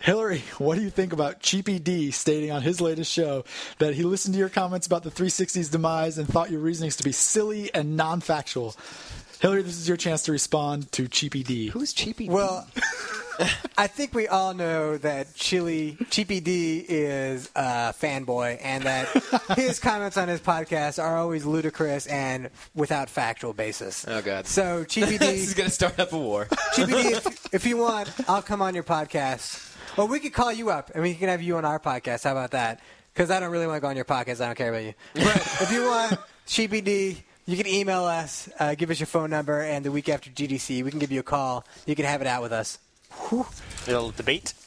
Hillary, what do you think about Cheapy D stating on his latest show that he listened to your comments about the 360's demise and thought your reasonings to be silly and non-factual? Hillary, this is your chance to respond to Cheapy D. Who's Cheapy D? Well, I think we all know that Cheapy D is a fanboy and that his comments on his podcast are always ludicrous and without factual basis. Oh, God. So, Cheapy D... This is going to start up a war. Cheapy D, if you want, I'll come on your podcast. Or we could call you up and we can have you on our podcast. How about that? Because I don't really want to go on your podcast. I don't care about you. But if you want, Cheapy D... You can email us, give us your phone number, and the week after GDC, we can give you a call. You can have it out with us. Little debate.